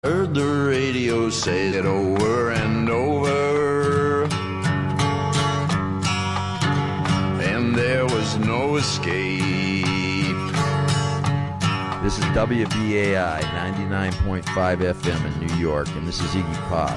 Heard the radio say it over and over, and there was no escape. This is WBAI 99.5 FM in New York, and this is Iggy Pop.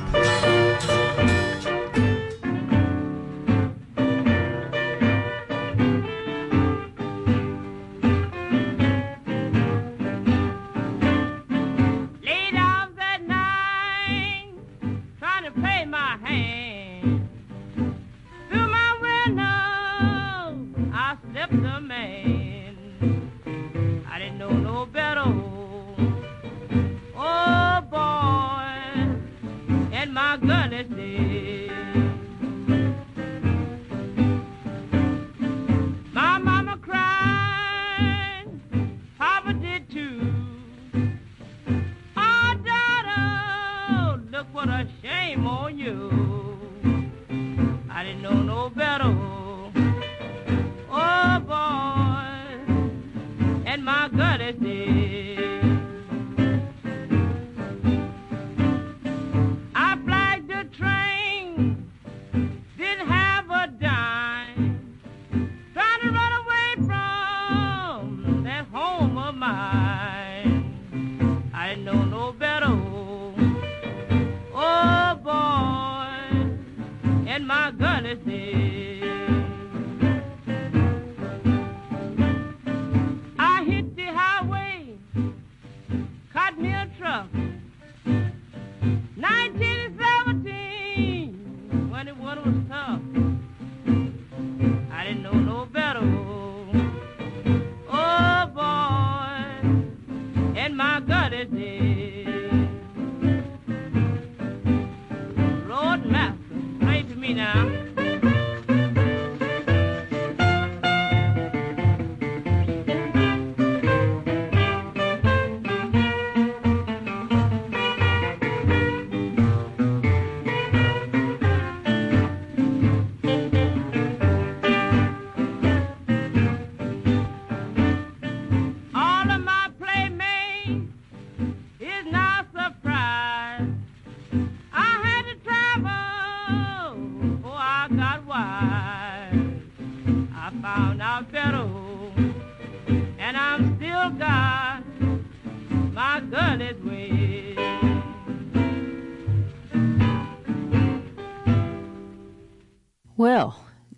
Well,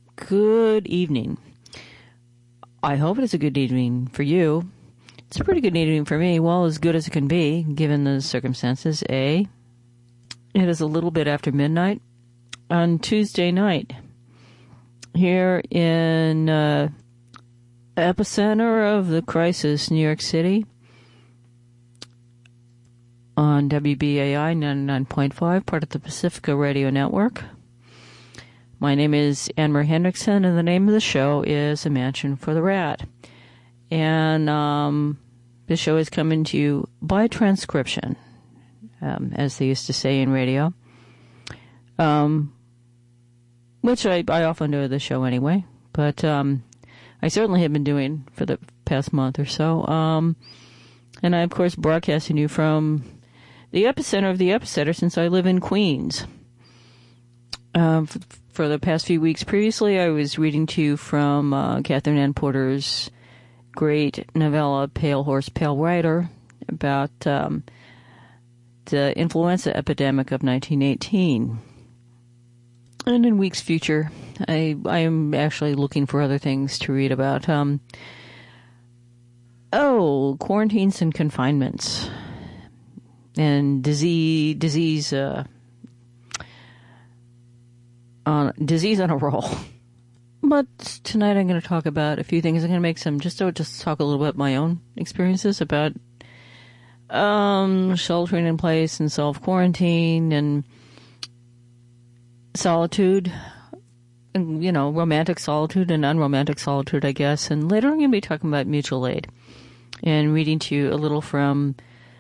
good evening. I hope it's a good evening for you. It's a pretty good evening for me. Well, as good as it can be, given the circumstances. It is a little bit after midnight on Tuesday night here in epicenter of the crisis, New York City, on WBAI 99.5, part of the Pacifica Radio Network. My name is Anne-Marie Hendrickson, and the name of the show is A Mansion for the Rat. And this show is coming to you by transcription, as they used to say in radio, which I often do the show anyway, but I certainly have been doing for the past month or so. And I, of course, broadcasting you from the epicenter of the epicenter since I live in Queens. For the past few weeks previously, I was reading to you from Catherine Ann Porter's great novella, Pale Horse, Pale Rider, about the influenza epidemic of 1918. And in weeks future, I am actually looking for other things to read about. Quarantines and confinements and disease on a roll. But tonight I'm going to talk about a few things. I'm going to make some, just talk a little bit my own experiences about sheltering in place and self-quarantine and solitude, and, romantic solitude and unromantic solitude, I guess. And later I'm going to be talking about mutual aid and reading to you a little from,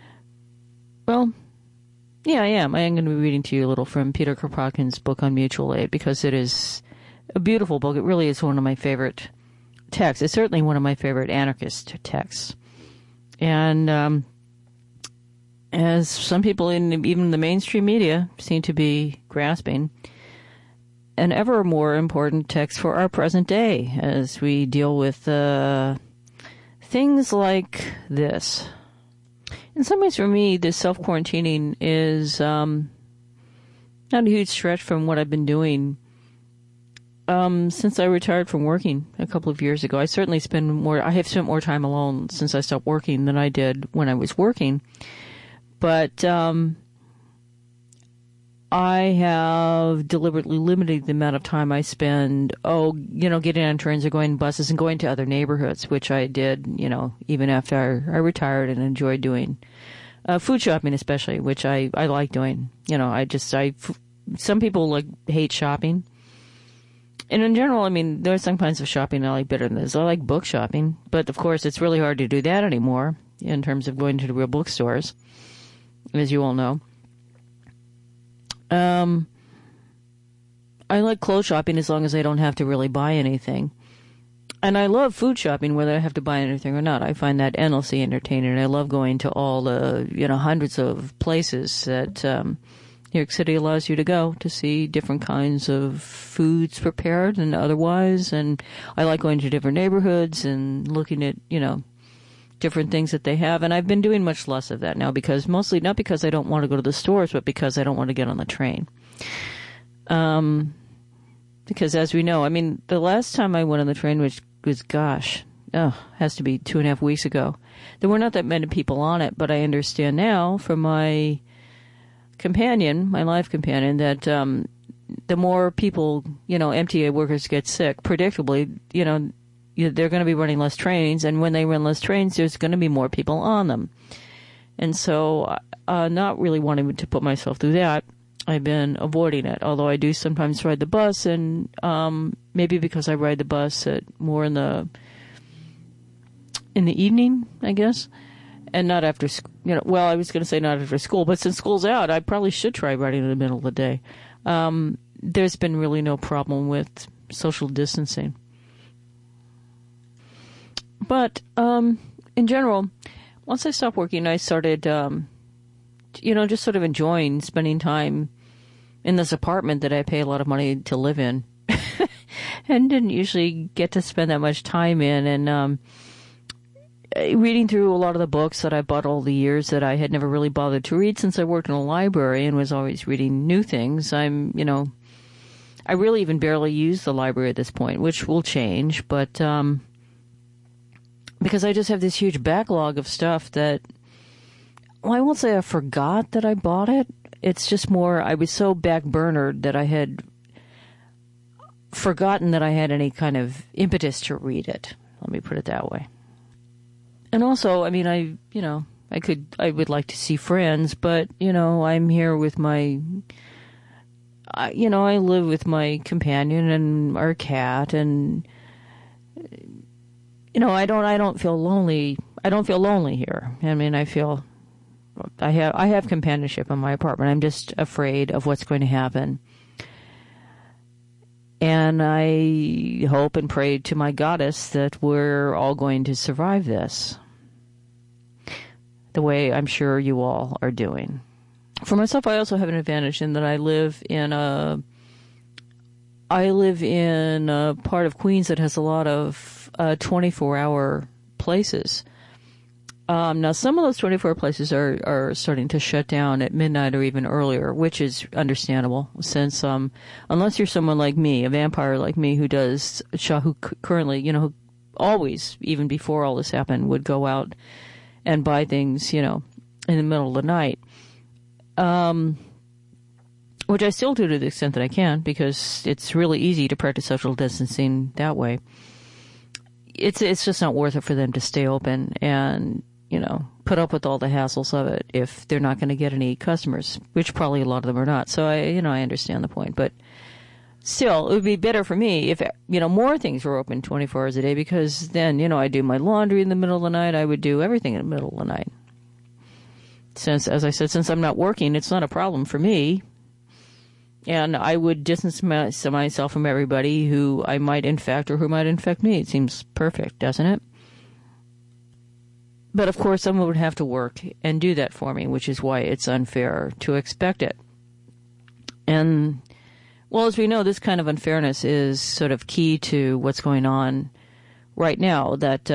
yeah, I am. I am going to be reading to you a little from Peter Kropotkin's book on mutual aid, because it is a beautiful book. It really is one of my favorite texts. It's certainly one of my favorite anarchist texts. And as some people in even the mainstream media seem to be grasping, an ever more important text for our present day as we deal with things like this. In some ways, for me, this self-quarantining is not a huge stretch from what I've been doing since I retired from working a couple of years ago. I have spent more time alone since I stopped working than I did when I was working. But I have deliberately limited the amount of time I spend, getting on trains or going on buses and going to other neighborhoods, which I did, even after I retired and enjoyed doing. Food shopping especially, which I like doing. Some people hate shopping. And in general, I mean, there are some kinds of shopping I like better than this. I like book shopping, but of course it's really hard to do that anymore in terms of going to the real bookstores, as you all know. I like clothes shopping as long as I don't have to really buy anything. And I love food shopping whether I have to buy anything or not. I find that endlessly entertaining. And I love going to all the, hundreds of places that New York City allows you to go to see different kinds of foods prepared and otherwise. And I like going to different neighborhoods and looking at, different things that they have. And I've been doing much less of that now because mostly not because I don't want to go to the stores, but because I don't want to get on the train. Because as we know, I mean, the last time I went on the train, which was, has to be 2.5 weeks ago, there were not that many people on it, but I understand now from my life companion, that the more people, MTA workers get sick, predictably, they're going to be running less trains, and when they run less trains, there's going to be more people on them. And so, not really wanting to put myself through that, I've been avoiding it, although I do sometimes ride the bus, and maybe because I ride the bus more in the evening, I guess, and not after, I was going to say not after school, but since school's out, I probably should try riding in the middle of the day. There's been really no problem with social distancing. But in general, once I stopped working, I started, just sort of enjoying spending time in this apartment that I pay a lot of money to live in and didn't usually get to spend that much time in. And reading through a lot of the books that I bought all the years that I had never really bothered to read since I worked in a library and was always reading new things. I really even barely use the library at this point, which will change, but because I just have this huge backlog of stuff that, I won't say I forgot that I bought it. It's just more, I was so backburnered that I had forgotten that I had any kind of impetus to read it. Let me put it that way. And also, I mean, I would like to see friends, but, I'm here with I live with my companion and our cat, and I don't feel lonely. I don't feel lonely here. I mean, I have companionship in my apartment. I'm just afraid of what's going to happen. And I hope and pray to my goddess that we're all going to survive this, the way I'm sure you all are doing. For myself, I also have an advantage in that I live in a part of Queens that has a lot of 24-hour places. Now, some of those 24 places are starting to shut down at midnight or even earlier, which is understandable since unless you're someone like me, a vampire like me who currently, who always, even before all this happened, would go out and buy things, in the middle of the night. Which I still do to the extent that I can because it's really easy to practice social distancing that way. It's just not worth it for them to stay open and, put up with all the hassles of it if they're not going to get any customers, which probably a lot of them are not. So I understand the point, but still, it would be better for me if, more things were open 24 hours a day because then, I do my laundry in the middle of the night. I would do everything in the middle of the night. Since, as I said, since I'm not working, it's not a problem for me. And I would distance myself from everybody who I might infect or who might infect me. It seems perfect, doesn't it? But of course, someone would have to work and do that for me, which is why it's unfair to expect it. And, well, as we know, this kind of unfairness is sort of key to what's going on right now. That,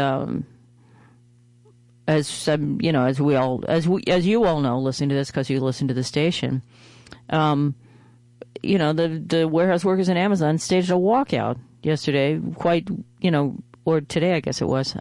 as you all know, listening to this because you listen to the station, the warehouse workers in Amazon staged a walkout yesterday, or today, I guess it was.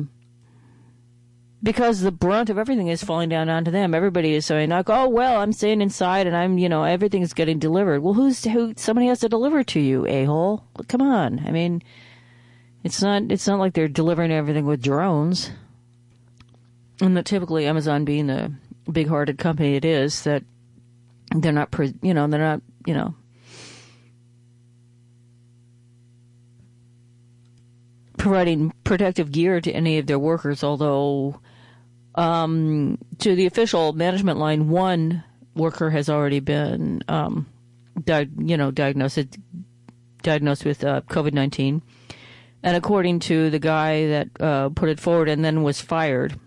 Because the brunt of everything is falling down onto them. Everybody is saying, like, oh, well, I'm staying inside and everything is getting delivered. Well, somebody has to deliver to you, a-hole. Come on. I mean, it's not like they're delivering everything with drones. And that typically Amazon being the big-hearted company it is, that they're not providing protective gear to any of their workers, although to the official management line, one worker has already been diagnosed with COVID-19. And according to the guy that put it forward and then was fired,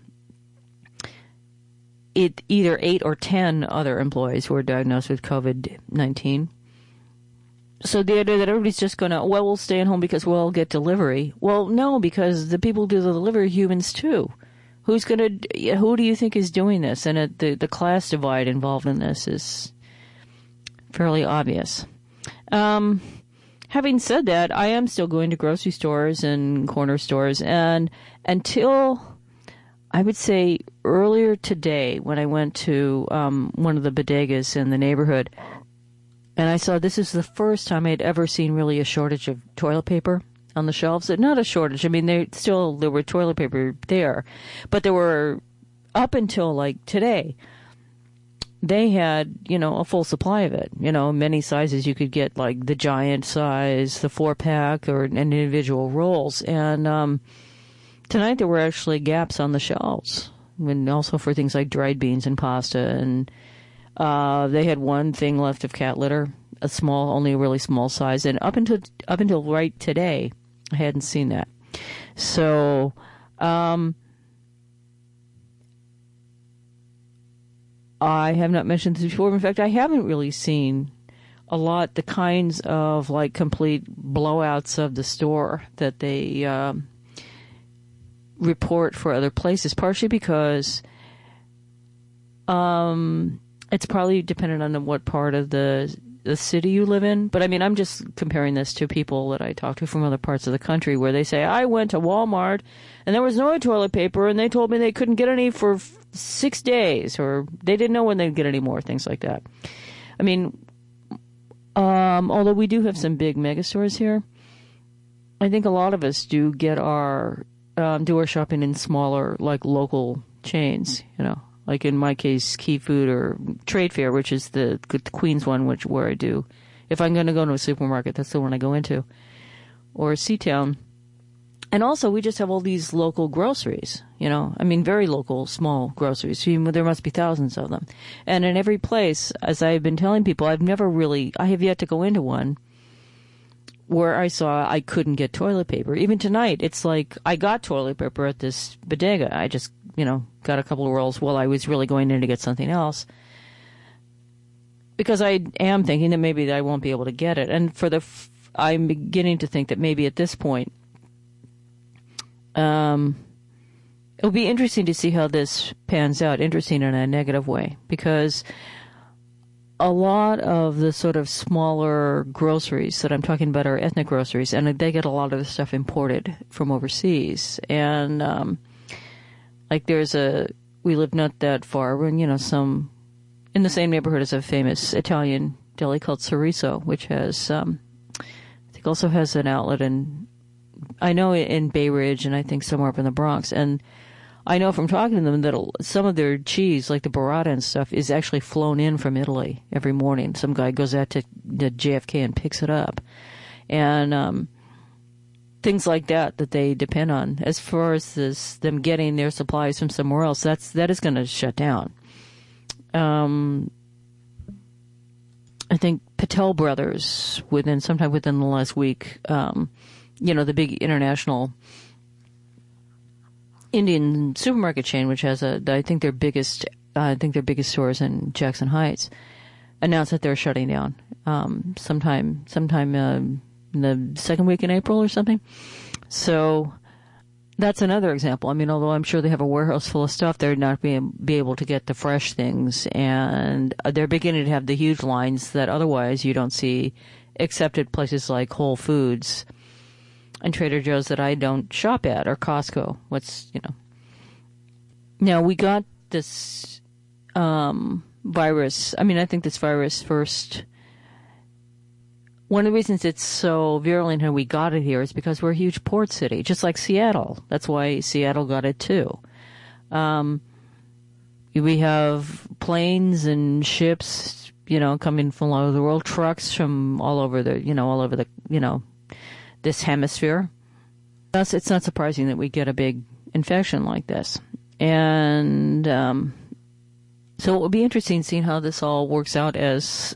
either 8 or 10 other employees were diagnosed with COVID-19. So the idea that everybody's just going to, we'll stay at home because we'll get delivery. Well, no, because the people who do the delivery are humans too. Who do you think is doing this? And the class divide involved in this is fairly obvious. Having said that, I am still going to grocery stores and corner stores, and until, I would say, earlier today when I went to one of the bodegas in the neighborhood, and I saw this is the first time I'd ever seen really a shortage of toilet paper on the shelves. Not a shortage. I mean, there were toilet paper there, but there were, up until like today, they had, a full supply of it. Many sizes. You could get like the giant size, the 4-pack, or individual rolls. And tonight there were actually gaps on the shelves, and also for things like dried beans and pasta. And they had one thing left of cat litter, only a really small size. And up until right today, I hadn't seen that. So, I have not mentioned this before. In fact, I haven't really seen a lot the kinds of like complete blowouts of the store that they report for other places, partially because it's probably dependent on what part of the city you live in. But I mean, I'm just comparing this to people that I talk to from other parts of the country where they say, I went to Walmart and there was no toilet paper and they told me they couldn't get any for 6 days, or they didn't know when they'd get any more, things like that. I mean, although we do have some big mega stores here, I think a lot of us do get do our shopping in smaller, like local chains, like in my case, Key Food or Trade Fair, which is the Queens one, where I do. If I'm going to go to a supermarket, that's the one I go into. Or Seatown. And also, we just have all these local groceries, very local, small groceries. There must be thousands of them. And in every place, as I've been telling people, I have yet to go into one where I saw I couldn't get toilet paper. Even tonight, it's like I got toilet paper at this bodega. I just, got a couple of rolls while I was really going in to get something else. Because I am thinking that maybe I won't be able to get it. And I'm beginning to think that maybe at this point, it'll be interesting to see how this pans out. Interesting in a negative way, because a lot of the sort of smaller groceries that I'm talking about are ethnic groceries, and they get a lot of the stuff imported from overseas. And we live not that far, when in the same neighborhood as a famous Italian deli called Sorriso, which has I think also has an outlet in Bay Ridge, and I think somewhere up in the Bronx. And I know from talking to them that some of their cheese, like the burrata and stuff, is actually flown in from Italy every morning. Some guy goes out to the JFK and picks it up. And things like that they depend on. As far as them getting their supplies from somewhere else, that is going to shut down. I think Patel Brothers, sometime within the last week, the big international Indian supermarket chain, which has I think their biggest stores in Jackson Heights, announced that they're shutting down sometime in the second week in April or something. So that's another example. I mean, although I'm sure they have a warehouse full of stuff, they're not be able to get the fresh things, and they're beginning to have the huge lines that otherwise you don't see, except at places like Whole Foods and Trader Joe's that I don't shop at, or Costco. Now, we got this virus. I mean, I think this virus first, one of the reasons it's so virulent and we got it here is because we're a huge port city, just like Seattle. That's why Seattle got it too. We have planes and ships, coming from all over the world, trucks from all over this hemisphere. Thus, it's not surprising that we get a big infection like this. And so it will be interesting seeing how this all works out as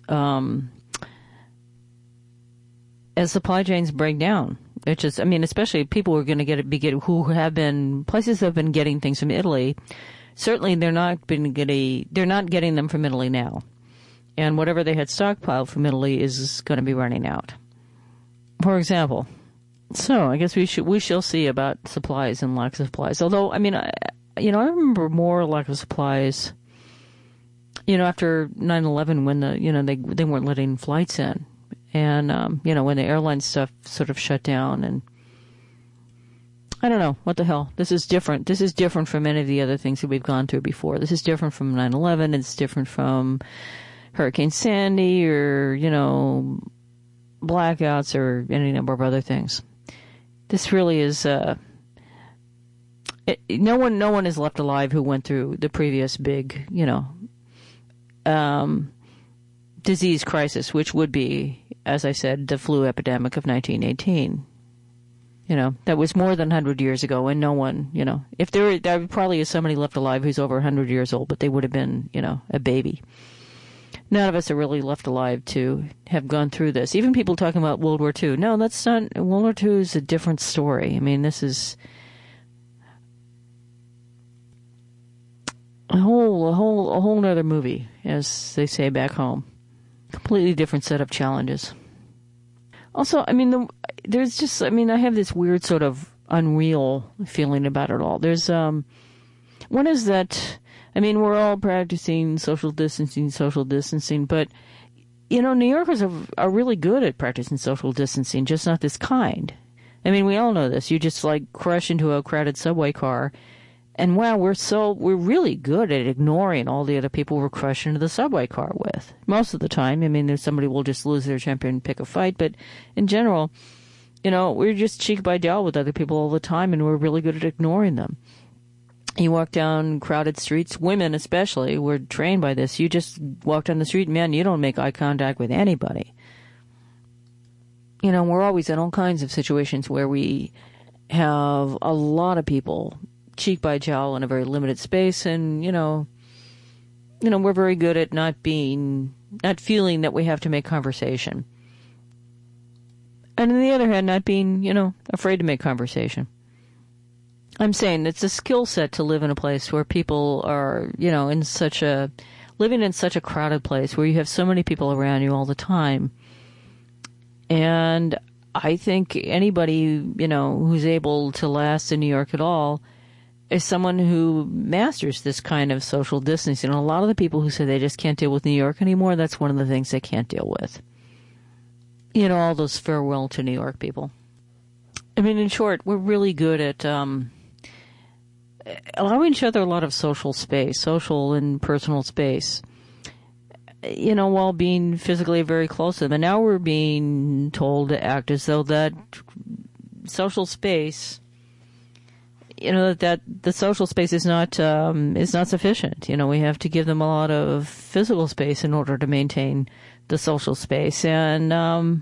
supply chains break down. It's just, especially people who are going to who have been places that have been getting things from Italy. Certainly, they're not getting them from Italy now, and whatever they had stockpiled from Italy is going to be running out. For example, so I guess we shall see about supplies and lack of supplies. Although, I remember more lack of supplies, after 9/11 when they weren't letting flights in, and when the airline stuff sort of shut down, and I don't know what the hell. This is different. This is different from any of the other things that we've gone through before. This is different from 9/11. It's different from Hurricane Sandy, or blackouts, or any number of other things. This really is. No one is left alive who went through the previous big, disease crisis, which would be, as I said, the flu epidemic of 1918. That was more than 100 years ago, and no one, if there probably is somebody left alive who's over 100 years old, but they would have been, a baby. None of us are really left alive to have gone through this. Even people talking about World War II. No, that's not. World War II is a different story. This is a whole nother movie, as they say back home. Completely different set of challenges. Also, there's just, I have this weird sort of unreal feeling about it all. There's, one is that, we're all practicing social distancing, but, New Yorkers are really good at practicing social distancing, just not this kind. We all know this. You just, crush into a crowded subway car, and wow, we're really good at ignoring all the other people we're crushed into the subway car with. Most of the time, there's somebody will just lose their temper and pick a fight, but in general, we're just cheek by jowl with other people all the time, and we're really good at ignoring them. You walk down crowded streets, women especially, we're trained by this. You just walk down the street, man, you don't make eye contact with anybody. We're always in all kinds of situations where we have a lot of people cheek by jowl in a very limited space, and we're very good at not feeling that we have to make conversation, and on the other hand, not being afraid to make conversation. I'm saying it's a skill set to live in a place where people are living in such a crowded place where you have so many people around you all the time. And I think anybody who's able to last in New York at all is someone who masters this kind of social distancing. And a lot of the people who say they just can't deal with New York anymore, that's one of the things they can't deal with. All those farewell to New York people. In short, we're really good at allowing each other a lot of social and personal space, while being physically very close to them. And now we're being told to act as though that social space, that the social space is not sufficient. We have to give them a lot of physical space in order to maintain the social space. And, on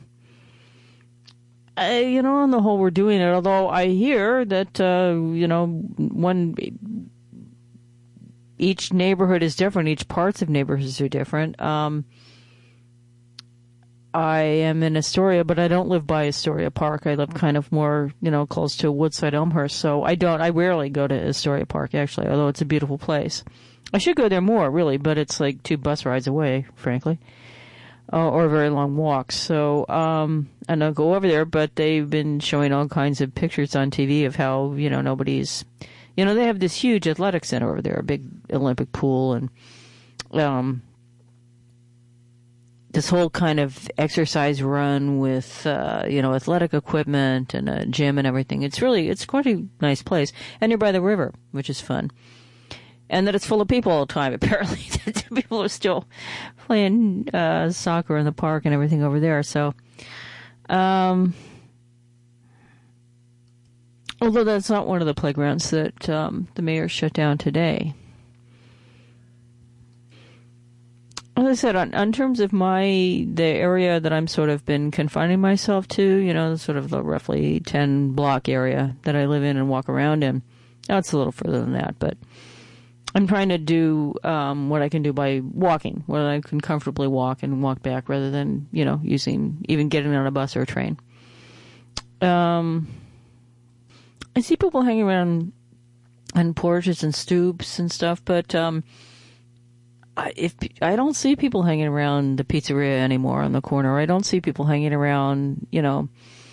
the whole, we're doing it. Although I hear that, each neighborhood is different. Each parts of neighborhoods are different. I am in Astoria, but I don't live by Astoria Park. I live kind of more, close to Woodside, Elmhurst. So I rarely go to Astoria Park, actually, although it's a beautiful place. I should go there more, really, but it's like 2 bus rides away, frankly, or very long walks. So, and I'll go over there, but they've been showing all kinds of pictures on TV of how, nobody's, they have this huge athletic center over there, a big Olympic pool, and, this whole kind of exercise run with, athletic equipment and a gym and everything. It's quite a nice place. And you're by the river, which is fun. And that it's full of people all the time, apparently. People are still playing soccer in the park and everything over there. So, although that's not one of the playgrounds that the mayor shut down today. As I said, on terms of the area that I'm sort of been confining myself to, sort of the roughly 10-block area that I live in and walk around in. Now, it's a little further than that, but I'm trying to do what I can do by walking, where I can comfortably walk and walk back rather than, even getting on a bus or a train. I see people hanging around on porches and stoops and stuff, but I don't see people hanging around the pizzeria anymore on the corner. I don't see people hanging around, the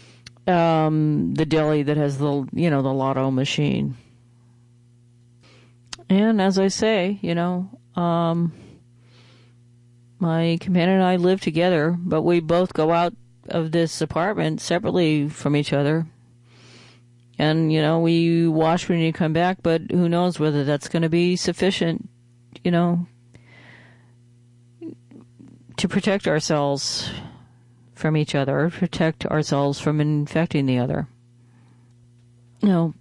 deli that has the lotto machine. And as I say, my companion and I live together, but we both go out of this apartment separately from each other. And, we wash when you come back, but who knows whether that's going to be sufficient, to protect ourselves from each other, protect ourselves from infecting the other. I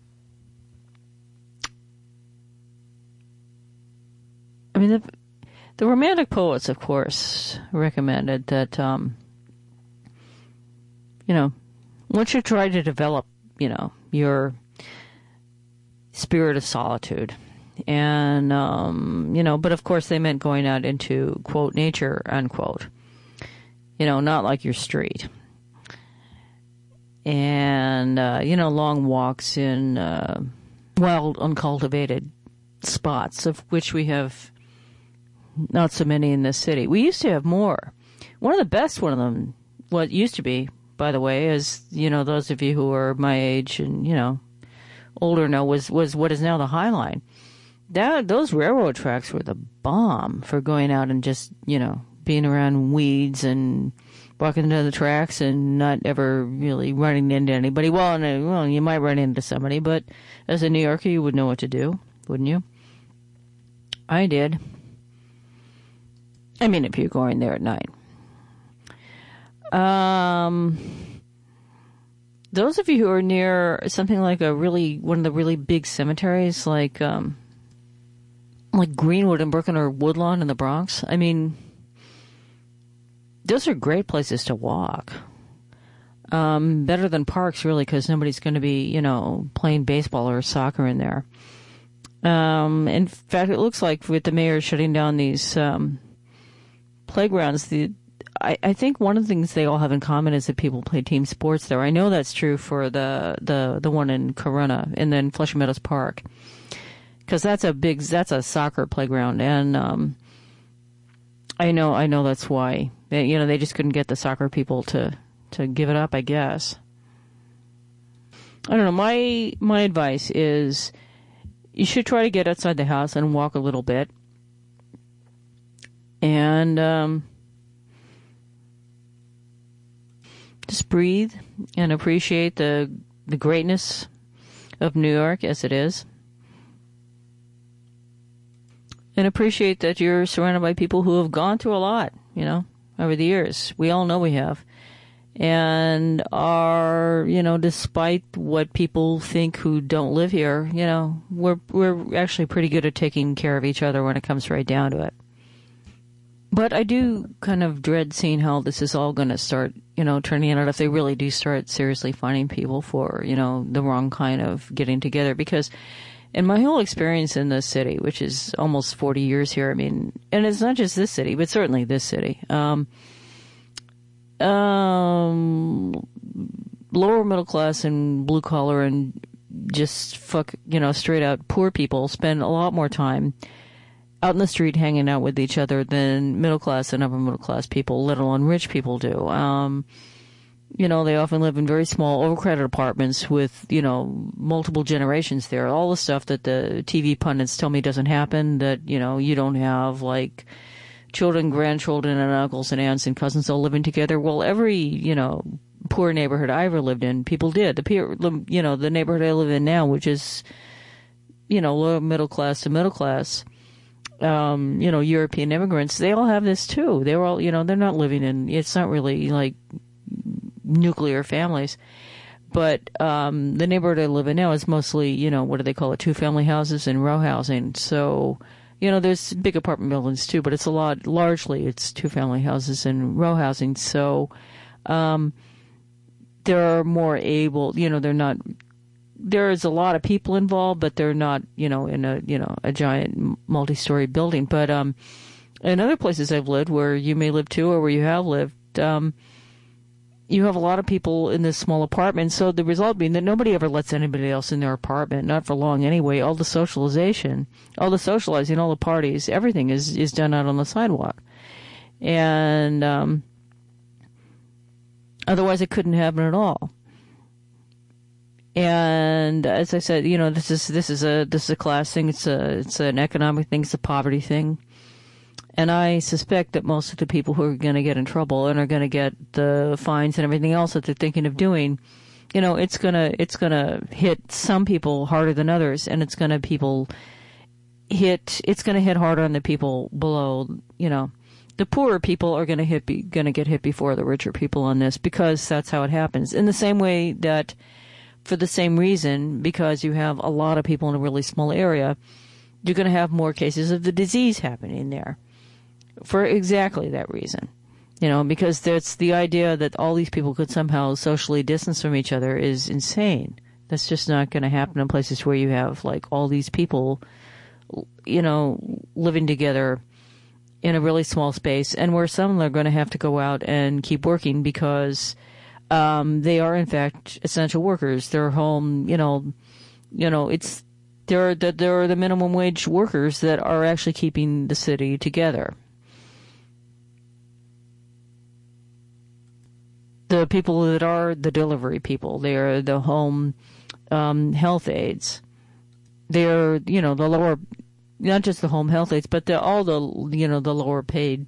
mean, the Romantic poets, of course, recommended that, one should try to develop, your spirit of solitude. And, but of course they meant going out into, quote, nature, unquote. Not like your street. And, long walks in wild, uncultivated spots, of which we have not so many in this city. We used to have more. One of them, what used to be, by the way, is, those of you who are my age and, older know, was what is now the High Line. Those railroad tracks were the bomb for going out and just, being around weeds and walking into the tracks and not ever really running into anybody. Well, you might run into somebody, but as a New Yorker, you would know what to do, wouldn't you? I did. I mean, if you're going there at night. Those of you who are near something like one of the really big cemeteries, like Greenwood and Brooklyn or Woodlawn in the Bronx. I mean, those are great places to walk. Better than parks, really, because nobody's going to be, playing baseball or soccer in there. In fact, it looks like with the mayor shutting down these playgrounds, I think one of the things they all have in common is that people play team sports there. I know that's true for the one in Corona and then Flushing Meadows Park. Because that's a soccer playground, and I know that's why. They just couldn't get the soccer people to give it up, I guess. I don't know. My advice is you should try to get outside the house and walk a little bit, and just breathe and appreciate the greatness of New York as it is. And appreciate that you're surrounded by people who have gone through a lot, over the years. We all know we have. And are, despite what people think who don't live here, we're actually pretty good at taking care of each other when it comes right down to it. But I do kind of dread seeing how this is all going to start, turning out if they really do start seriously finding people for, the wrong kind of getting together. Because in my whole experience in this city, which is almost 40 years here, I mean, and it's not just this city, but certainly this city, lower middle class and blue collar and just straight out poor people spend a lot more time out in the street hanging out with each other than middle class and upper middle class people, let alone rich people do. They often live in very small, overcrowded apartments with, multiple generations there. All the stuff that the TV pundits tell me doesn't happen, that, you don't have, like, children, grandchildren, and uncles and aunts and cousins all living together. Well, every, poor neighborhood I ever lived in, people did. The neighborhood I live in now, which is, lower middle class to middle class, European immigrants, they all have this too. They're all, they're not living in, it's not really like nuclear families. But the neighborhood I live in now is mostly, what do they call it, two-family houses and row housing. So, there's big apartment buildings too, but largely it's two-family houses and row housing. So they're more able, they're not, there's a lot of people involved, but they're not, in a giant multi-story building. But in other places I've lived, where you may live too, or where you have lived, you have a lot of people in this small apartment. So the result being that nobody ever lets anybody else in their apartment, not for long anyway. All the socialization, all the socializing, all the parties, everything is done out on the sidewalk. And otherwise it couldn't happen at all. And as I said, this is a class thing. It's an economic thing. It's a poverty thing. And I suspect that most of the people who are going to get in trouble and are going to get the fines and everything else that they're thinking of doing, it's gonna hit some people harder than others, and it's gonna hit harder on the people below. The poorer people are gonna get hit before the richer people on this, because that's how it happens. In the same way that, for the same reason, because you have a lot of people in a really small area, you're going to have more cases of the disease happening there. For exactly that reason. Because there's the idea that all these people could somehow socially distance from each other is insane. That's just not going to happen in places where you have, like, all these people, living together in a really small space, and where some are going to have to go out and keep working because they are, in fact, essential workers. They're home, there are the minimum wage workers that are actually keeping the city together. The people that are the delivery people, they are the home health aides. They're, the lower, not just the home health aides, but all the lower paid,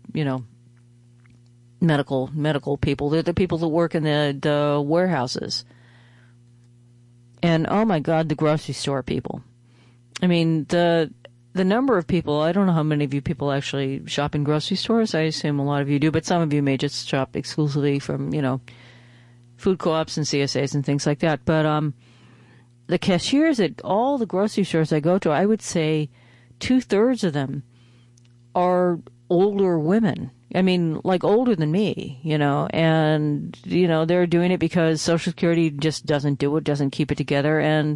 medical people. They're the people that work in the warehouses. And, oh my God, the grocery store people. I mean, the number of people, I don't know how many of you people actually shop in grocery stores. I assume a lot of you do, but some of you may just shop exclusively from, food co-ops and CSAs and things like that. But the cashiers at all the grocery stores I go to, I would say 2/3 of them are older women. I mean, like older than me, and, they're doing it because Social Security just doesn't keep it together. And,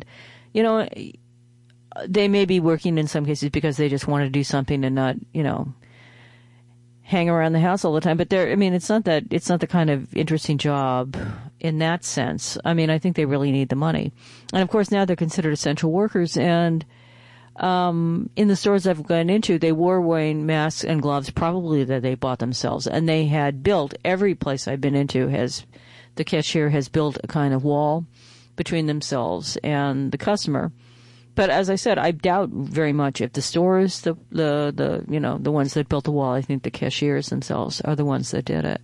they may be working in some cases because they just want to do something and not, hang around the house all the time. But it's not the kind of interesting job in that sense. I mean, I think they really need the money. And of course now they're considered essential workers. And, in the stores I've gone into, they were wearing masks and gloves, probably that they bought themselves. And they had built, every place I've been into the cashier has built a kind of wall between themselves and the customer. But as I said, I doubt very much if the stores, the ones that built the wall, I think the cashiers themselves are the ones that did it.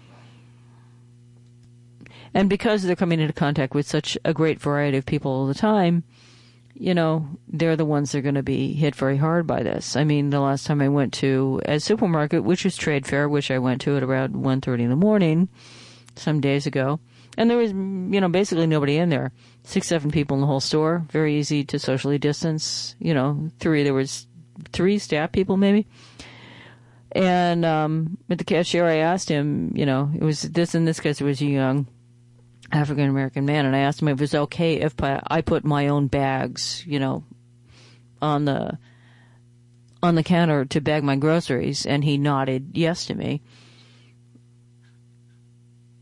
And because they're coming into contact with such a great variety of people all the time, they're the ones that are going to be hit very hard by this. I mean, the last time I went to a supermarket, which was Trade Fair, which I went to at around 1:30 in the morning some days ago, and there was, basically nobody in there. 6-7 people in the whole store. Very easy to socially distance. There was 3 staff people maybe. And at the cashier, I asked him, it was this, in this case, it was a young African-American man, and I asked him if it was okay if I put my own bags, on the counter to bag my groceries, and he nodded yes to me.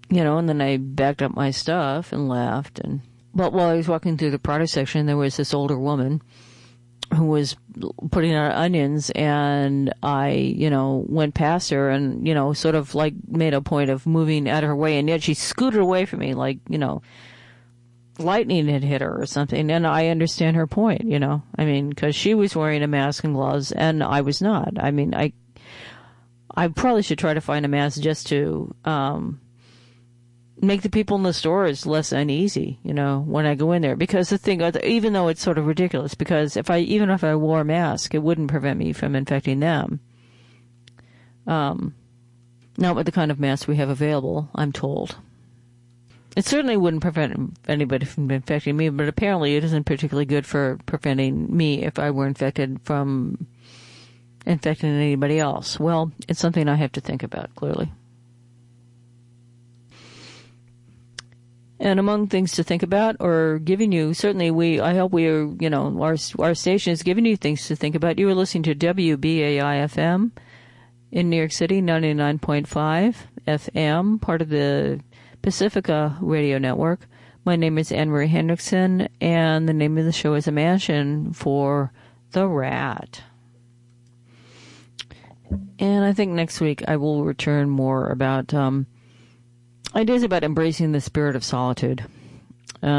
and then I backed up my stuff and left. But while I was walking through the product section, there was this older woman who was putting out onions, and I, went past her and, sort of like made a point of moving out of her way, and yet she scooted away from me like, lightning had hit her or something. And I understand her point, because she was wearing a mask and gloves and I was not. I mean, I probably should try to find a mask just to make the people in the stores less uneasy, when I go in there. Because the thing, even though it's sort of ridiculous, because even if I wore a mask, it wouldn't prevent me from infecting them. Not with the kind of mask we have available, I'm told. It certainly wouldn't prevent anybody from infecting me, but apparently it isn't particularly good for preventing me if I were infected from infecting anybody else. Well, it's something I have to think about, clearly. And among things to think about, or giving you, certainly I hope we are, our station is giving you things to think about. You are listening to WBAI-FM in New York City, 99.5 FM, part of the Pacifica Radio Network. My name is Anne-Marie Hendrickson, and the name of the show is A Mansion for the Rat. And I think next week I will return more about ideas about embracing the spirit of solitude. I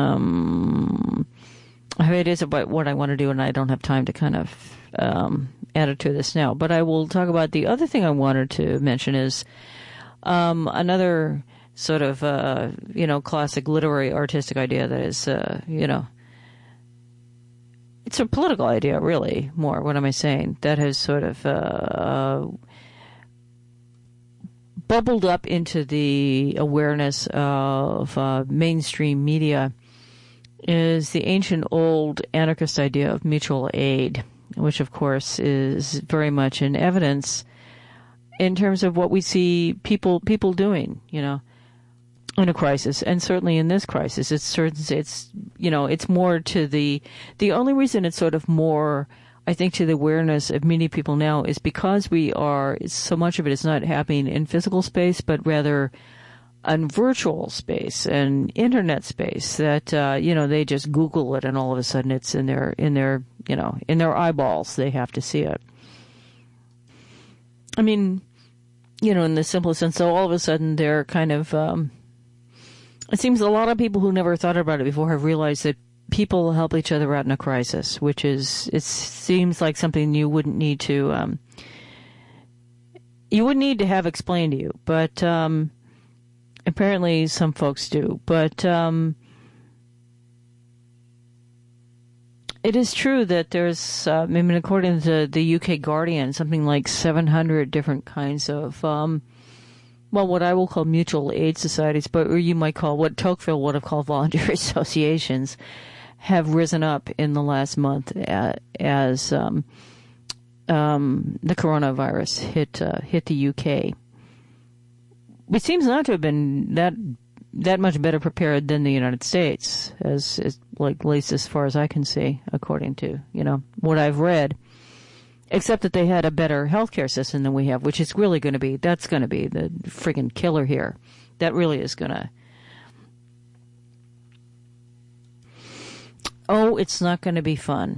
have ideas about what I want to do, and I don't have time to kind of add it to this now. But I will talk about the other thing I wanted to mention is another sort of, classic literary artistic idea that is, it's a political idea, really, more. What am I saying? That has sort of bubbled up into the awareness of mainstream media is the ancient old anarchist idea of mutual aid, which, of course, is very much in evidence in terms of what we see people doing, in a crisis, and certainly in this crisis. It's more to the only reason it's sort of more, I think, to the awareness of many people now is because so much of it is not happening in physical space, but rather in virtual space and internet space that, they just Google it and all of a sudden it's in their eyeballs. They have to see it. I mean, in the simplest sense, so all of a sudden they're kind of, it seems a lot of people who never thought about it before have realized that people help each other out in a crisis, which is, it seems like something you wouldn't need to have explained to you, but apparently some folks do. But it is true that there's, according to the UK Guardian, something like 700 different kinds of what I will call mutual aid societies, or you might call what Tocqueville would have called voluntary associations, have risen up in the last month as the coronavirus hit the UK. It seems not to have been that much better prepared than the United States, at least as far as I can see, according to what I've read. Except that they had a better healthcare system than we have, which is really that's going to be the friggin' killer here. That really is going to. Oh, it's not going to be fun.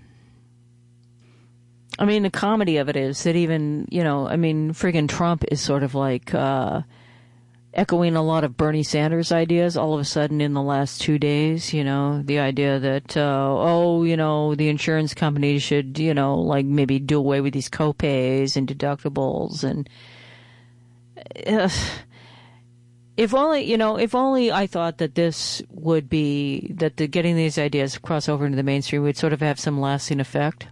I mean, the comedy of it is that even, friggin' Trump is sort of like echoing a lot of Bernie Sanders ideas all of a sudden in the last 2 days, the idea that, the insurance companies should, maybe do away with these copays and deductibles. And if only I thought that this would be, that getting these ideas cross over into the mainstream would sort of have some lasting effect.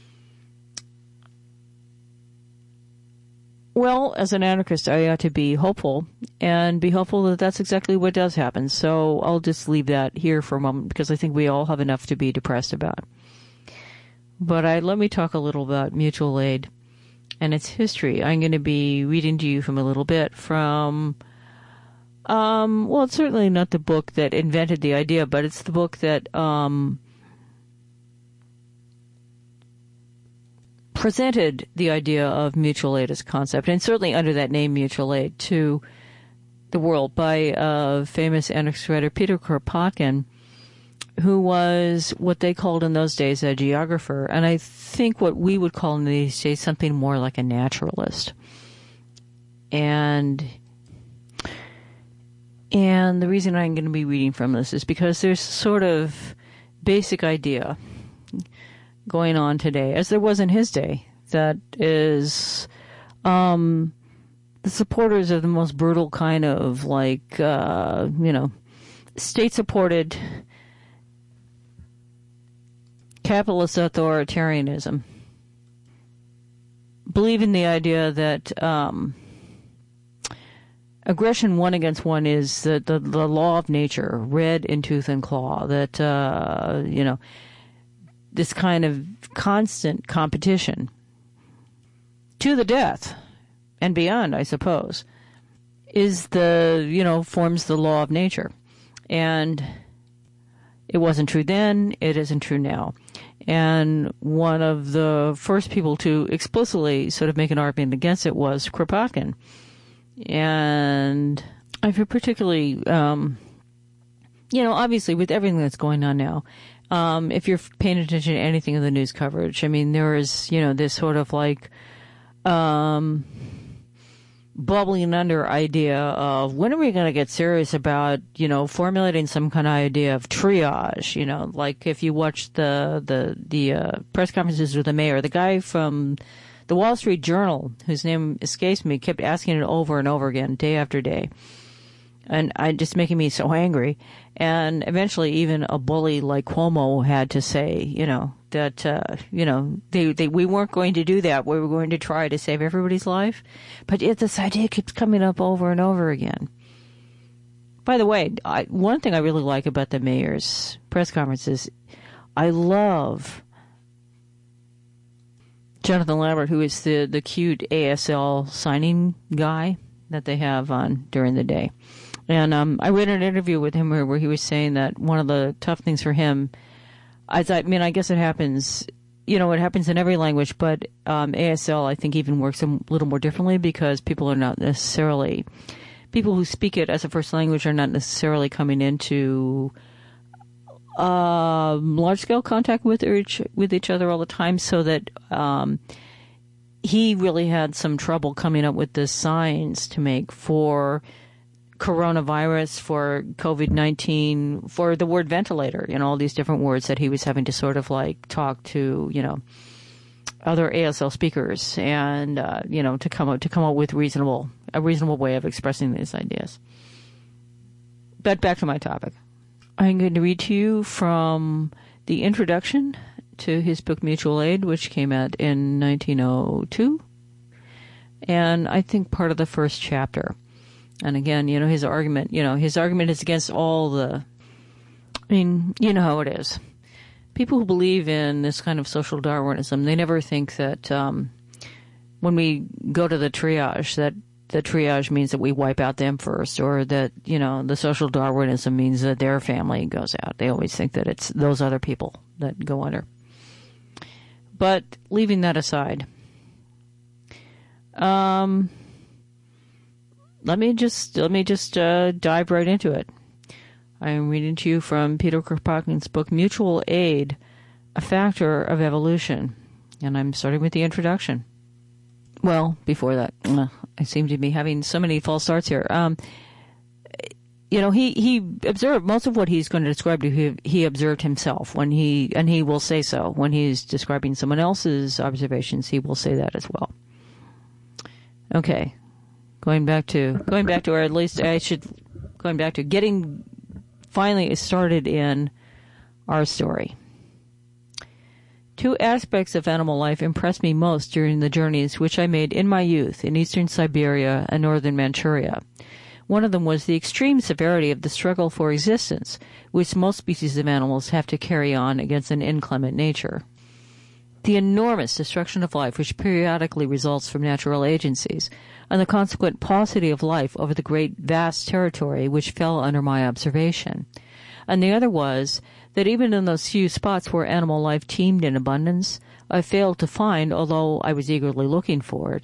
Well, as an anarchist, I ought to be hopeful, and be hopeful that that's exactly what does happen. So I'll just leave that here for a moment, because I think we all have enough to be depressed about. But let me talk a little about mutual aid and its history. I'm going to be reading to you from a little bit from, it's certainly not the book that invented the idea, but it's the book that presented the idea of mutual aid as a concept, and certainly under that name mutual aid, to the World by famous anarchist writer Peter Kropotkin, who was what they called in those days a geographer, and I think what we would call in these days something more like a naturalist. And the reason I'm going to be reading from this is because there's sort of basic idea going on today, as there was in his day, that is the supporters of the most brutal kind of state-supported capitalist authoritarianism believe in the idea that aggression one against one is the law of nature, red in tooth and claw, that, this kind of constant competition to the death and beyond, I suppose, is forms the law of nature. And it wasn't true then, it isn't true now. And one of the first people to explicitly sort of make an argument against it was Kropotkin. And I feel particularly, obviously with everything that's going on now, if you're paying attention to anything in the news coverage, I mean, there is, this sort of bubbling under idea of when are we going to get serious about, formulating some kind of idea of triage, like if you watch the press conferences with the mayor, the guy from the Wall Street Journal, whose name escapes me, kept asking it over and over again, day after day. And just making me so angry. And eventually even a bully like Cuomo had to say, that, we weren't going to do that. We were going to try to save everybody's life. But yet this idea keeps coming up over and over again. By the way, one thing I really like about the mayor's press conferences, I love Jonathan Lambert, who is the cute ASL signing guy that they have on during the day. And I read an interview with him where he was saying that one of the tough things for him, I guess it happens, it happens in every language, but ASL I think even works a little more differently because people who speak it as a first language are not necessarily coming into large-scale contact with each other all the time, so that he really had some trouble coming up with the signs to make for coronavirus, for COVID-19, for the word ventilator, all these different words that he was having to sort of talk to, other ASL speakers and, to come up with a reasonable way of expressing these ideas. But back to my topic. I'm going to read to you from the introduction to his book Mutual Aid, which came out in 1902, and I think part of the first chapter. And again, his argument is against all the, how it is. People who believe in this kind of social Darwinism, they never think that when we go to the triage, that the triage means that we wipe out them first, or that, the social Darwinism means that their family goes out. They always think that it's those other people that go under. But leaving that aside, let me just dive right into it. I am reading to you from Peter Kropotkin's book, Mutual Aid, A Factor of Evolution. And I'm starting with the introduction. Well, before that, I seem to be having so many false starts here. He observed most of what he's going to describe to you. He observed himself and he will say so. When he's describing someone else's observations, he will say that as well. Okay. Going back to, or at least going back to getting finally started in our story. Two aspects of animal life impressed me most during the journeys which I made in my youth in eastern Siberia and northern Manchuria. One of them was the extreme severity of the struggle for existence, which most species of animals have to carry on against an inclement nature. The enormous destruction of life which periodically results from natural agencies, and the consequent paucity of life over the great vast territory which fell under my observation. And the other was that even in those few spots where animal life teemed in abundance, I failed to find, although I was eagerly looking for it,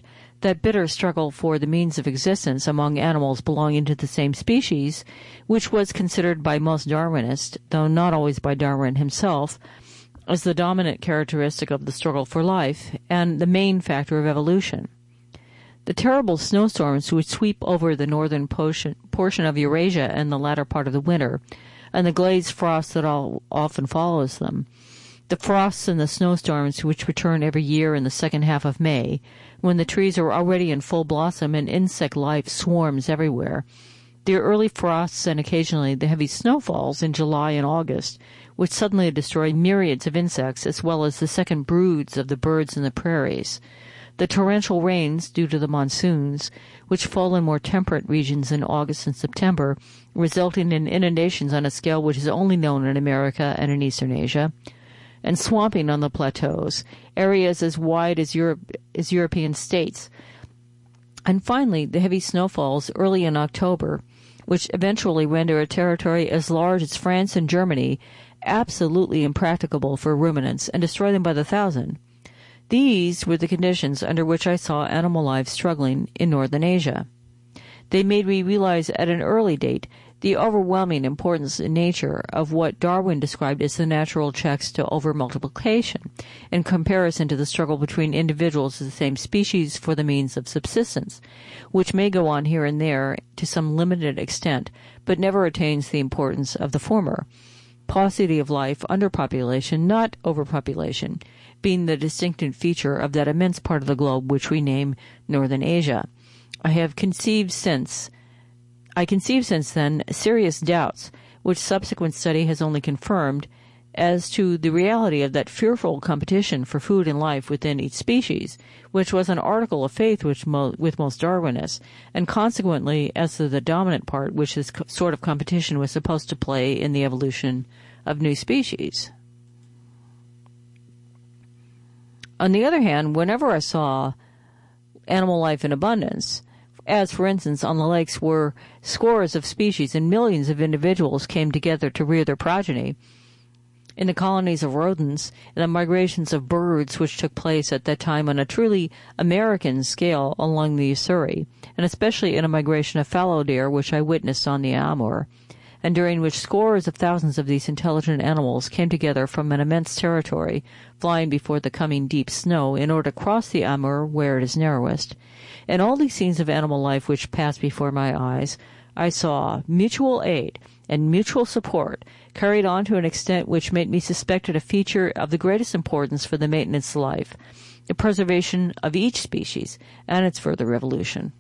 that bitter struggle for the means of existence among animals belonging to the same species, which was considered by most Darwinists, though not always by Darwin himself, as the dominant characteristic of the struggle for life and the main factor of evolution. The terrible snowstorms which sweep over the northern portion of Eurasia in the latter part of the winter, and the glazed frost that often follows them, the frosts and the snowstorms which return every year in the second half of May, when the trees are already in full blossom and insect life swarms everywhere, the early frosts and occasionally the heavy snowfalls in July and August, which suddenly destroy myriads of insects as well as the second broods of the birds in the prairies, the torrential rains due to the monsoons, which fall in more temperate regions in August and September, resulting in inundations on a scale which is only known in America and in Eastern Asia, and swamping on the plateaus, areas as wide as European states. And finally, the heavy snowfalls early in October, which eventually render a territory as large as France and Germany absolutely impracticable for ruminants and destroy them by the thousand. These were the conditions under which I saw animal life struggling in northern Asia. They made me realize at an early date the overwhelming importance in nature of what Darwin described as the natural checks to overmultiplication in comparison to the struggle between individuals of the same species for the means of subsistence, which may go on here and there to some limited extent, but never attains the importance of the former. Paucity of life, underpopulation, not overpopulation, being the distinctive feature of that immense part of the globe which we name Northern Asia. I conceived since then serious doubts, which subsequent study has only confirmed, as to the reality of that fearful competition for food and life within each species, which was an article of faith with most Darwinists, and consequently as to the dominant part which this sort of competition was supposed to play in the evolution of new species. On the other hand, whenever I saw animal life in abundance, as, for instance, on the lakes where scores of species and millions of individuals came together to rear their progeny, in the colonies of rodents, and the migrations of birds which took place at that time on a truly American scale along the Ussuri, and especially in a migration of fallow deer which I witnessed on the Amur, and during which scores of thousands of these intelligent animals came together from an immense territory, flying before the coming deep snow in order to cross the Amur where it is narrowest. In all these scenes of animal life which passed before my eyes, I saw mutual aid and mutual support carried on to an extent which made me suspect it a feature of the greatest importance for the maintenance of life, the preservation of each species, and its further evolution.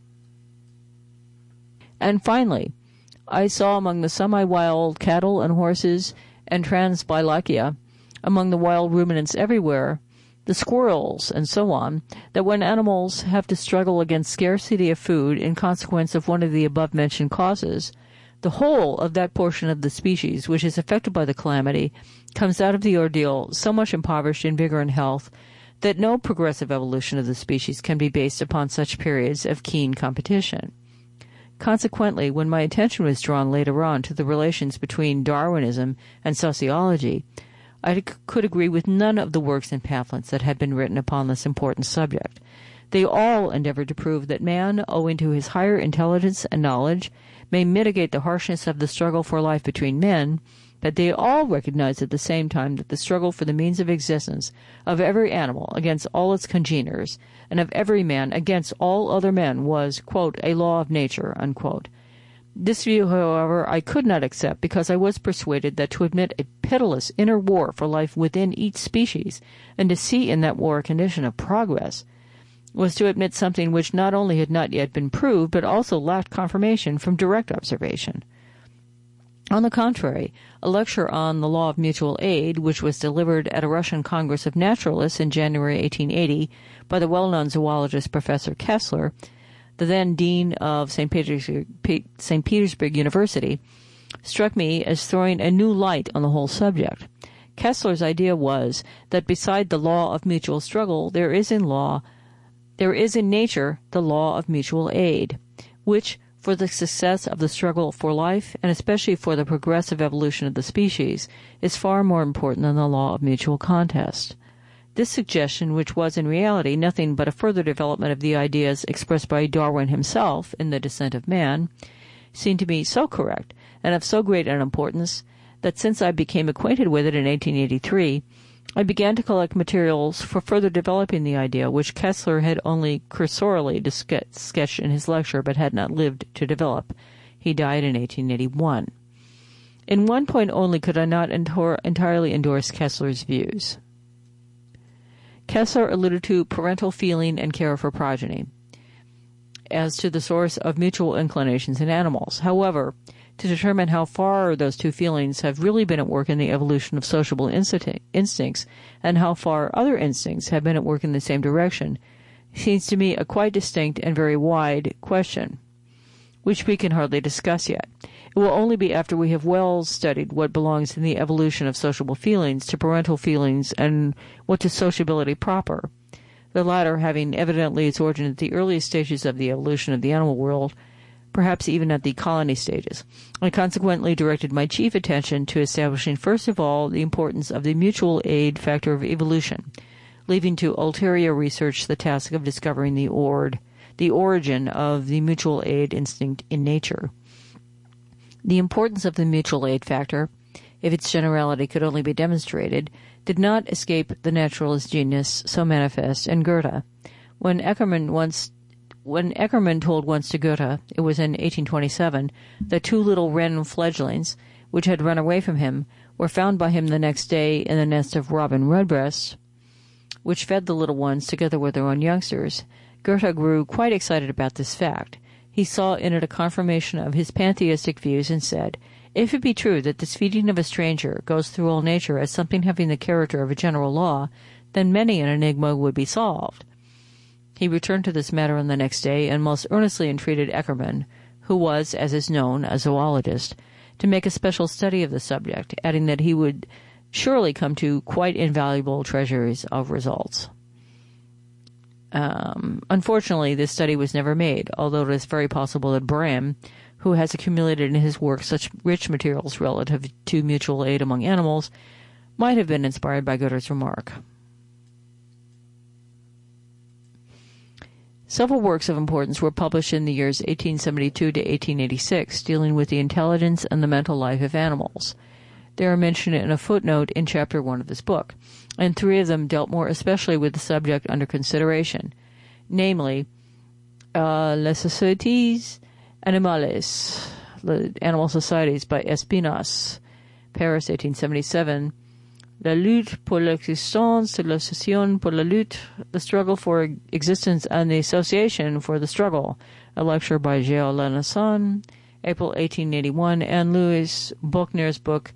And finally, I saw among the semi-wild cattle and horses and Transbylakia, among the wild ruminants everywhere, the squirrels, and so on, that when animals have to struggle against scarcity of food in consequence of one of the above-mentioned causes, the whole of that portion of the species which is affected by the calamity comes out of the ordeal so much impoverished in vigor and health that no progressive evolution of the species can be based upon such periods of keen competition. Consequently, when my attention was drawn later on to the relations between Darwinism and sociology, I could agree with none of the works and pamphlets that had been written upon this important subject. They all endeavored to prove that man, owing to his higher intelligence and knowledge, may mitigate the harshness of the struggle for life between men, but they all recognized at the same time that the struggle for the means of existence of every animal against all its congeners, and of every man against all other men was, quote, a law of nature, unquote. This view, however, I could not accept because I was persuaded that to admit a pitiless inner war for life within each species, and to see in that war a condition of progress, was to admit something which not only had not yet been proved, but also lacked confirmation from direct observation. On the contrary, a lecture on the law of mutual aid, which was delivered at a Russian Congress of Naturalists in January 1880 by the well-known zoologist Professor Kessler, the then dean of St. Petersburg University, struck me as throwing a new light on the whole subject. Kessler's idea was that beside the law of mutual struggle, there is in nature the law of mutual aid, which, for the success of the struggle for life, and especially for the progressive evolution of the species, is far more important than the law of mutual contest. This suggestion, which was in reality nothing but a further development of the ideas expressed by Darwin himself in The Descent of Man, seemed to me so correct and of so great an importance that since I became acquainted with it in 1883, I began to collect materials for further developing the idea, which Kessler had only cursorily sketched in his lecture but had not lived to develop. He died in 1881. In one point only could I not entirely endorse Kessler's views. Kessler alluded to parental feeling and care for progeny as to the source of mutual inclinations in animals. However, to determine how far those two feelings have really been at work in the evolution of sociable instincts and how far other instincts have been at work in the same direction seems to me a quite distinct and very wide question, which we can hardly discuss yet. It will only be after we have well studied what belongs in the evolution of sociable feelings to parental feelings and what to sociability proper, the latter having evidently its origin at the earliest stages of the evolution of the animal world, perhaps even at the colony stages. I consequently directed my chief attention to establishing first of all the importance of the mutual aid factor of evolution, leaving to ulterior research the task of discovering the origin of the mutual aid instinct in nature. The importance of the mutual aid factor, if its generality could only be demonstrated, did not escape the naturalist genius so manifest in Goethe. When Eckermann told once to Goethe, it was in 1827, that two little wren fledglings, which had run away from him, were found by him the next day in the nest of robin redbreasts, which fed the little ones together with their own youngsters, Goethe grew quite excited about this fact. He saw in it a confirmation of his pantheistic views and said, "If it be true that this feeding of a stranger goes through all nature as something having the character of a general law, then many an enigma would be solved." He returned to this matter on the next day and most earnestly entreated Eckermann, who was, as is known, a zoologist, to make a special study of the subject, adding that he would surely come to quite invaluable treasures of results. Unfortunately, this study was never made, although it is very possible that Brehm, who has accumulated in his work such rich materials relative to mutual aid among animals, might have been inspired by Goethe's remark. Several works of importance were published in the years 1872 to 1886, dealing with the intelligence and the mental life of animals. They are mentioned in a footnote in Chapter 1 of this book, and three of them dealt more especially with the subject under consideration, namely, Les Sociétés Animales, the Animal Societies by Espinasse, Paris, 1877, La lutte pour l'existence de l'association pour la lutte, the struggle for existence and the association for the struggle, a lecture by Géo Lenasson, April 1881, and Louis Buchner's book,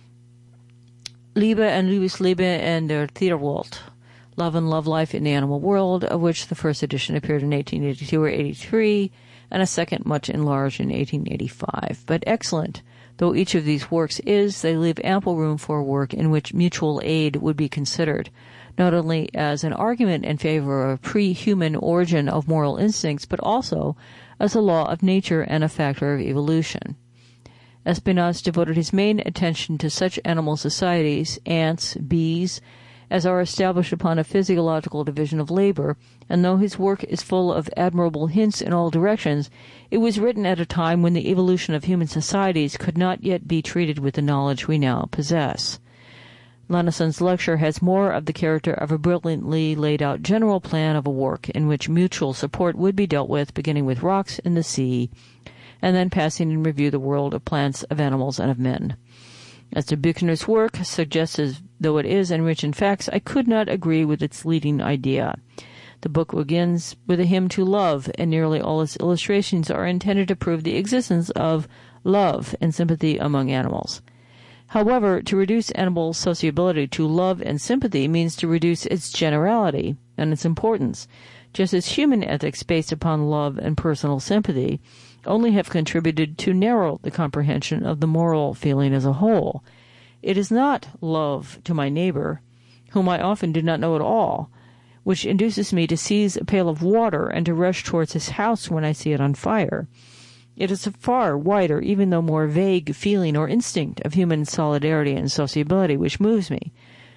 Liebe and Louis Liebe and der Tierwelt, Love and Love Life in the Animal World, of which the first edition appeared in 1882 or 83, and a second much enlarged in 1885. But excellent though each of these works is, they leave ample room for work in which mutual aid would be considered, not only as an argument in favor of a pre-human origin of moral instincts, but also as a law of nature and a factor of evolution. Espinasse devoted his main attention to such animal societies, ants, bees, as are established upon a physiological division of labor, and though his work is full of admirable hints in all directions, it was written at a time when the evolution of human societies could not yet be treated with the knowledge we now possess. Lenason's lecture has more of the character of a brilliantly laid-out general plan of a work in which mutual support would be dealt with, beginning with rocks in the sea, and then passing in review the world of plants, of animals, and of men. As to Buchner's work, suggestive though it is and rich in facts, I could not agree with its leading idea. The book begins with a hymn to love, and nearly all its illustrations are intended to prove the existence of love and sympathy among animals. However, to reduce animal sociability to love and sympathy means to reduce its generality and its importance, just as human ethics based upon love and personal sympathy only have contributed to narrow the comprehension of the moral feeling as a whole. It is not love to my neighbor, whom I often do not know at all, which induces me to seize a pail of water and to rush towards his house when I see it on fire. It is a far wider, even though more vague, feeling or instinct of human solidarity and sociability which moves me.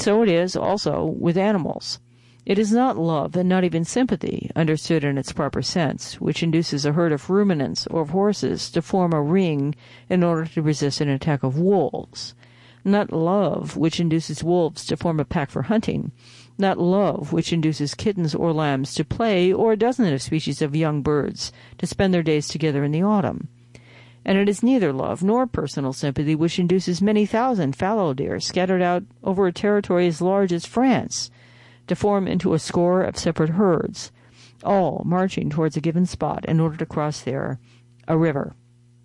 So it is also with animals. It is not love, and not even sympathy, understood in its proper sense, which induces a herd of ruminants or of horses to form a ring in order to resist an attack of wolves. Not love, which induces wolves to form a pack for hunting. Not love, which induces kittens or lambs to play, or a dozen of species of young birds to spend their days together in the autumn. And it is neither love nor personal sympathy which induces many thousand fallow deer scattered out over a territory as large as France to form into a score of separate herds, all marching towards a given spot in order to cross there a river.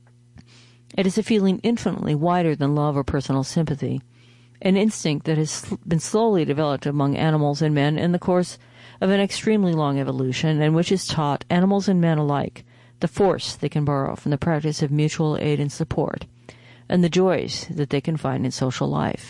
It is a feeling infinitely wider than love or personal sympathy, an instinct that has been slowly developed among animals and men in the course of an extremely long evolution, and which has taught animals and men alike the force they can borrow from the practice of mutual aid and support, and the joys that they can find in social life.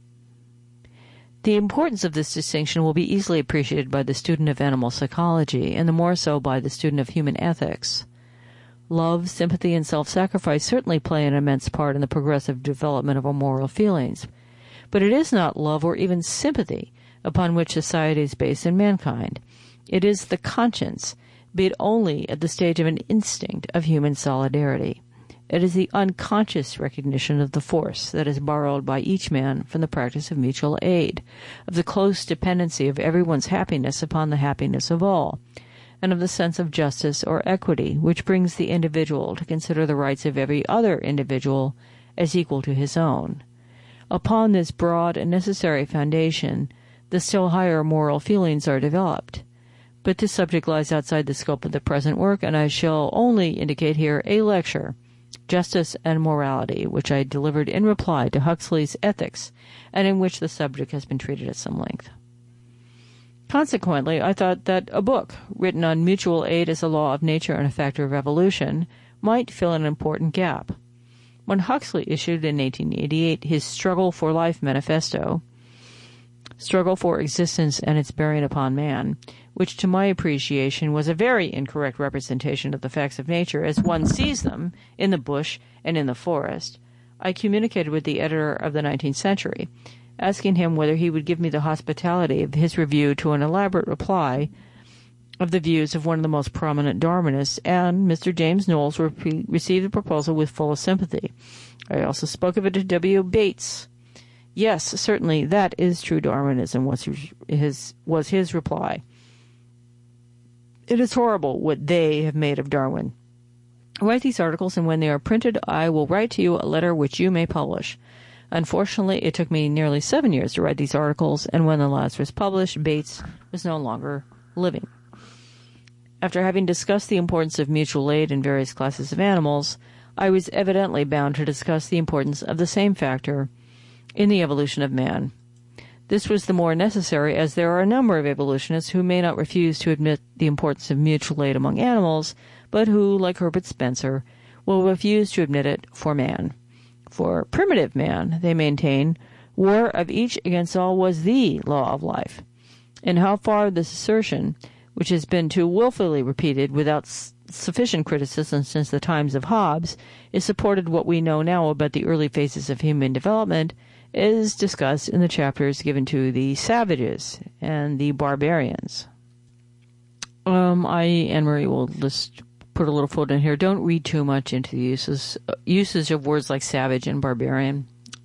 The importance of this distinction will be easily appreciated by the student of animal psychology, and the more so by the student of human ethics. Love, sympathy, and self-sacrifice certainly play an immense part in the progressive development of our moral feelings, but it is not love or even sympathy upon which society is based in mankind. It is the conscience, be it only at the stage of an instinct of human solidarity. It is the unconscious recognition of the force that is borrowed by each man from the practice of mutual aid, of the close dependency of everyone's happiness upon the happiness of all, and of the sense of justice or equity which brings the individual to consider the rights of every other individual as equal to his own. Upon this broad and necessary foundation, the still higher moral feelings are developed. But this subject lies outside the scope of the present work, and I shall only indicate here a lecture, Justice and Morality, which I delivered in reply to Huxley's Ethics, and in which the subject has been treated at some length. Consequently, I thought that a book written on mutual aid as a law of nature and a factor of evolution might fill an important gap. When Huxley issued in 1888 his Struggle for Life Manifesto, Struggle for Existence and Its Bearing Upon Man, which to my appreciation was a very incorrect representation of the facts of nature as one sees them in the bush and in the forest, I communicated with the editor of the 19th Century, asking him whether he would give me the hospitality of his review to an elaborate reply of the views of one of the most prominent Darwinists, and Mr. James Knowles received the proposal with full sympathy. I also spoke of it to W. Bates. Yes, certainly, that is true Darwinism, was his reply. It is horrible what they have made of Darwin. Write these articles, and when they are printed, I will write to you a letter which you may publish. Unfortunately, it took me nearly 7 years to write these articles, and when the last was published, Bates was no longer living. After having discussed the importance of mutual aid in various classes of animals, I was evidently bound to discuss the importance of the same factor in the evolution of man. This was the more necessary as there are a number of evolutionists who may not refuse to admit the importance of mutual aid among animals, but who, like Herbert Spencer, will refuse to admit it for man. For primitive man, they maintain, war of each against all was the law of life. And how far this assertion, which has been too willfully repeated without sufficient criticism since the times of Hobbes, is supported what we know now about the early phases of human development, is discussed in the chapters given to the savages and the barbarians. Anne-Marie will just put a little footnote in here. Don't read too much into the usage of words like savage and barbarian,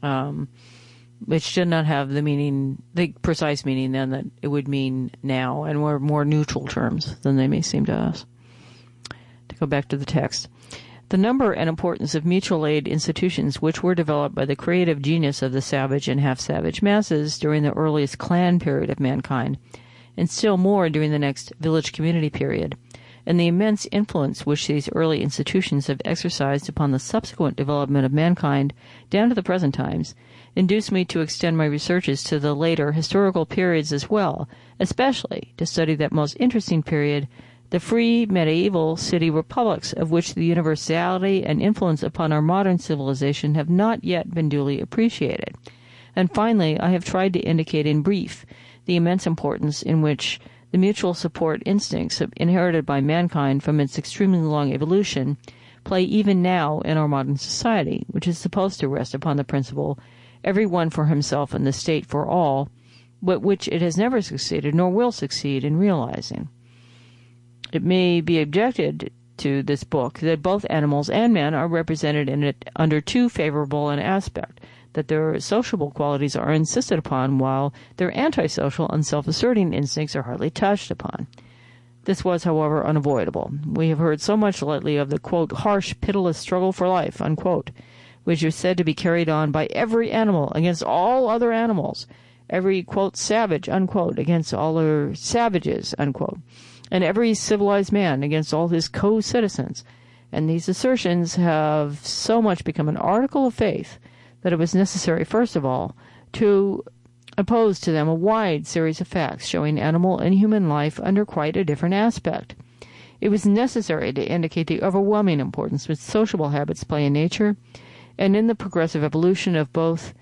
which did not have the precise meaning then that it would mean now, and were more neutral terms than they may seem to us. To go back to the text. The number and importance of mutual aid institutions which were developed by the creative genius of the savage and half-savage masses during the earliest clan period of mankind, and still more during the next village community period, and the immense influence which these early institutions have exercised upon the subsequent development of mankind down to the present times, induced me to extend my researches to the later historical periods as well, especially to study that most interesting period, the free medieval city republics, of which the universality and influence upon our modern civilization have not yet been duly appreciated. And finally, I have tried to indicate in brief the immense importance in which the mutual support instincts inherited by mankind from its extremely long evolution play even now in our modern society, which is supposed to rest upon the principle, every one for himself and the state for all, but which it has never succeeded nor will succeed in realizing. It may be objected to this book that both animals and men are represented in it under too favorable an aspect, that their sociable qualities are insisted upon while their antisocial and self-asserting instincts are hardly touched upon. This was, however, unavoidable. We have heard so much lately of the, quote, harsh, pitiless struggle for life, unquote, which is said to be carried on by every animal against all other animals, every, quote, savage, unquote, against all other savages, unquote, and every civilized man against all his co-citizens. And these assertions have so much become an article of faith that it was necessary, first of all, to oppose to them a wide series of facts showing animal and human life under quite a different aspect. It was necessary to indicate the overwhelming importance which sociable habits play in nature and in the progressive evolution of both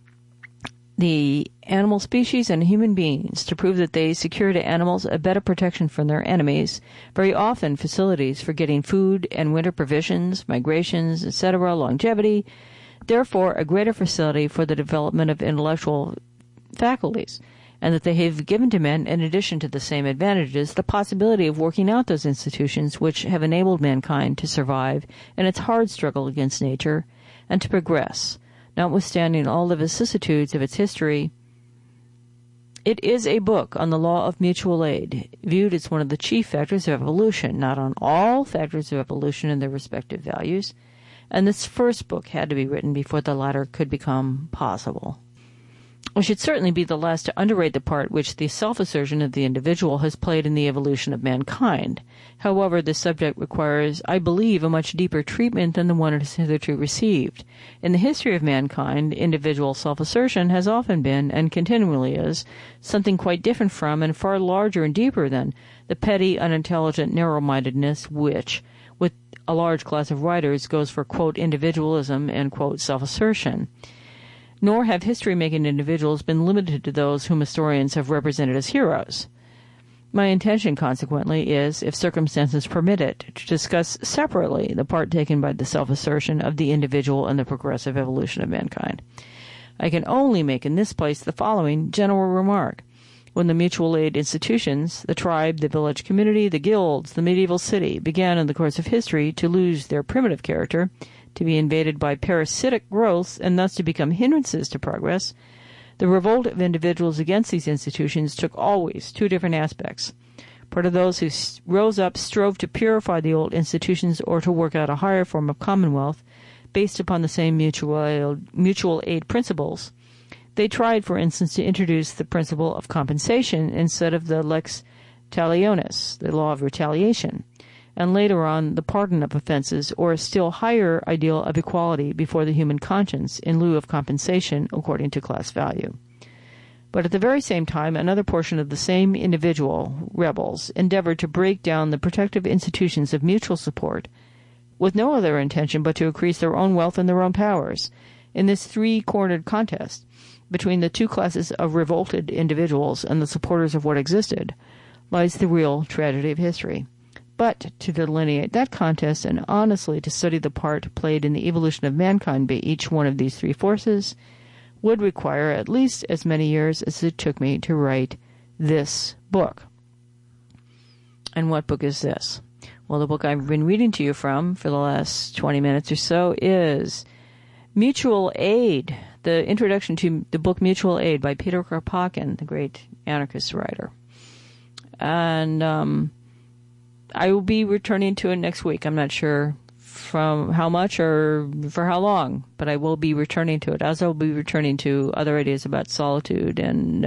the animal species and human beings, to prove that they secure to animals a better protection from their enemies, very often facilities for getting food and winter provisions, migrations, etc., longevity, therefore a greater facility for the development of intellectual faculties, and that they have given to men, in addition to the same advantages, the possibility of working out those institutions which have enabled mankind to survive in its hard struggle against nature and to progress, notwithstanding all the vicissitudes of its history. It is a book on the law of mutual aid, viewed as one of the chief factors of evolution, not on all factors of evolution and their respective values, and this first book had to be written before the latter could become possible. We should certainly be the last to underrate the part which the self-assertion of the individual has played in the evolution of mankind. However, this subject requires, I believe, a much deeper treatment than the one it has hitherto received. In the history of mankind, individual self-assertion has often been, and continually is, something quite different from and far larger and deeper than the petty, unintelligent narrow-mindedness which, with a large class of writers, goes for, quote, individualism and, quote, self-assertion. Nor have history-making individuals been limited to those whom historians have represented as heroes. My intention, consequently, is, if circumstances permit it, to discuss separately the part taken by the self-assertion of the individual in the progressive evolution of mankind. I can only make in this place the following general remark. When the mutual aid institutions, the tribe, the village community, the guilds, the medieval city, began in the course of history to lose their primitive character, to be invaded by parasitic growths, and thus to become hindrances to progress, the revolt of individuals against these institutions took always two different aspects. Part of those who rose up strove to purify the old institutions or to work out a higher form of commonwealth based upon the same mutual aid principles. They tried, for instance, to introduce the principle of compensation instead of the lex talionis, the law of retaliation, and later on the pardon of offenses, or a still higher ideal of equality before the human conscience in lieu of compensation according to class value. But at the very same time, another portion of the same individual rebels endeavored to break down the protective institutions of mutual support with no other intention but to increase their own wealth and their own powers. In this three-cornered contest between the two classes of revolted individuals and the supporters of what existed lies the real tragedy of history. But to delineate that contest and honestly to study the part played in the evolution of mankind by each one of these three forces would require at least as many years as it took me to write this book. And what book is this? Well, the book I've been reading to you from for the last 20 minutes or so is Mutual Aid, the introduction to the book Mutual Aid by Peter Kropotkin, the great anarchist writer. And I will be returning to it next week. I'm not sure from how much or for how long, but I will be returning to it, as I will be returning to other ideas about solitude and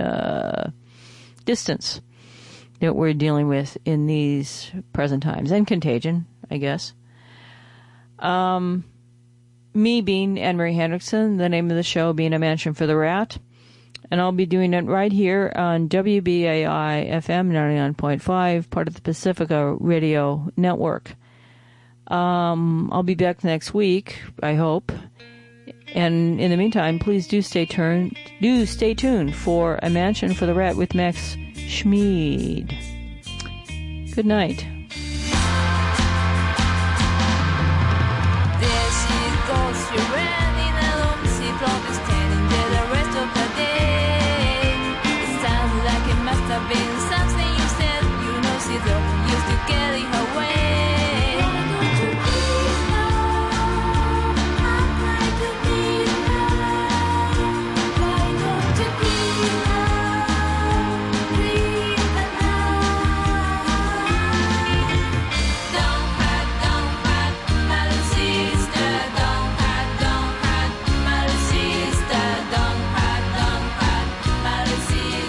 distance that we're dealing with in these present times, and contagion, I guess. Me being Anne-Marie Hendrickson, the name of the show being A Mansion for the Rat. And I'll be doing it right here on WBAI FM 99.5, part of the Pacifica Radio Network. I'll be back next week, I hope. And in the meantime, please do stay tuned for A Mansion for the Rat with Max Schmeed. Good night.